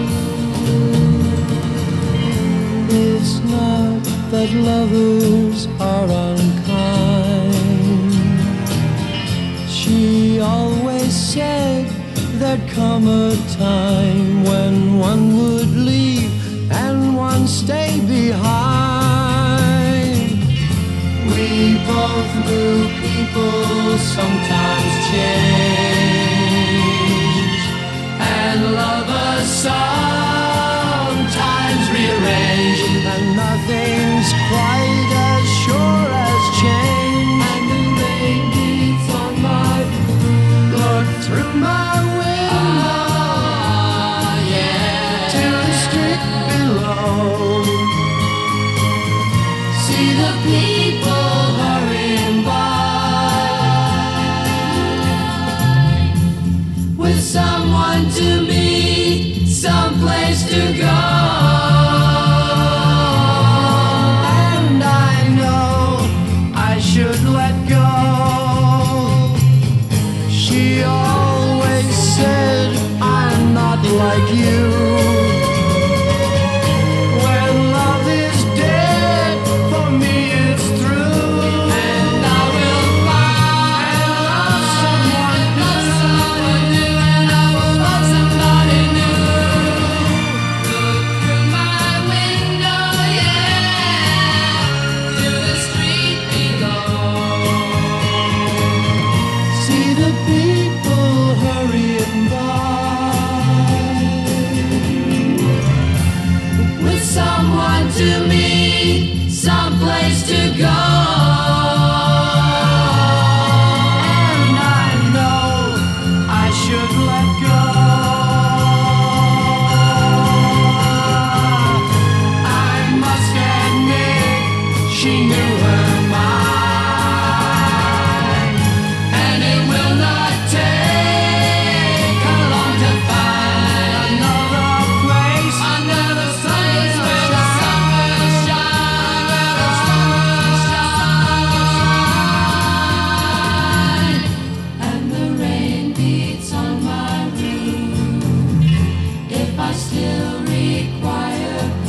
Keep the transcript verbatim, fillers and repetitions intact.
It's not that lovers are unkind. She always said there'd come a time when one would leave and one stay behind. We both knew people sometimes change, and lovers sometimes rearrange, and nothing's quite as sure as change. And the rain beats on my look through my window, oh, yeah, to the street below. See the people hurrying by, with someone to meet, someplace to go. And I know I should let go. She always said I'm not like you. When love is dead, for me it's through. And I will find love someone new, and I will love somebody new. Look through my window, yeah, to the street below. See the people hurrying by, with someone to meet, someplace to go. And I know I should let go. I must admit she knew her mind, and it will not take her long to find another place, another place where the sun will shine, where the sun will shine. And the rain beats on my roof. If I still require